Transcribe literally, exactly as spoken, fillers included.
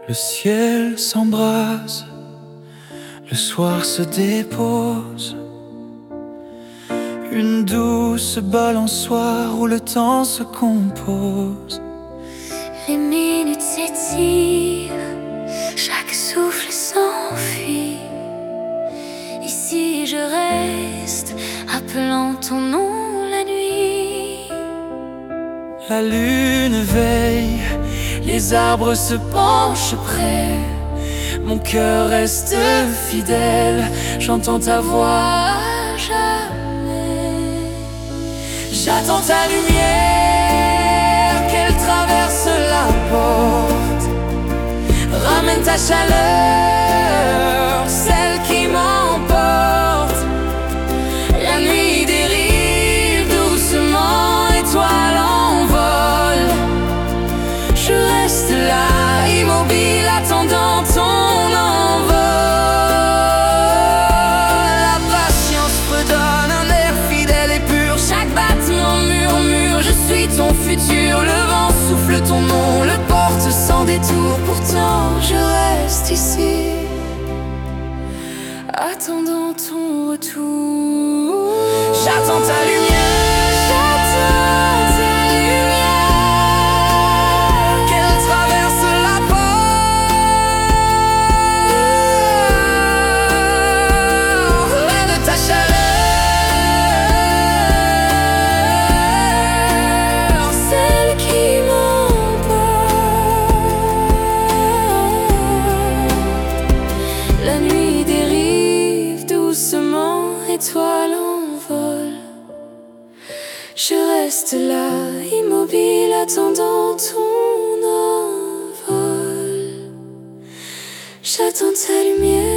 Le ciel s'embrase, le soir se dépose. Une douce balançoire où le temps se compose. Les minutes s'étirent, chaque souffle s'enfuit. Ici je reste, appelant ton nom la nuit. La lune veille, les arbres se penchent près. Mon cœur reste fidèle, j'entends ta voix à jamais. J'attends ta lumière, qu'elle traverse la porte. Ramène ta chaleur, celle qui m'emporte. La nuit dérive doucement et toi l'envol. Je reste là, immobile, attendant ton envol. La patience redonne un air fidèle et pur. Chaque battement murmure, je suis ton futur. Le vent souffle ton nom, le porte sans détour. Pourtant je reste ici, attendant ton retour. J'attends ta lumière, j'attends ta lumière, qu'elle traverse la porte. Loin de ta chaleur, celle qui m'emporte. La nuit dérive doucement et toi l'envol. Je reste là, immobile, attendant ton envol. J'attends ta lumière.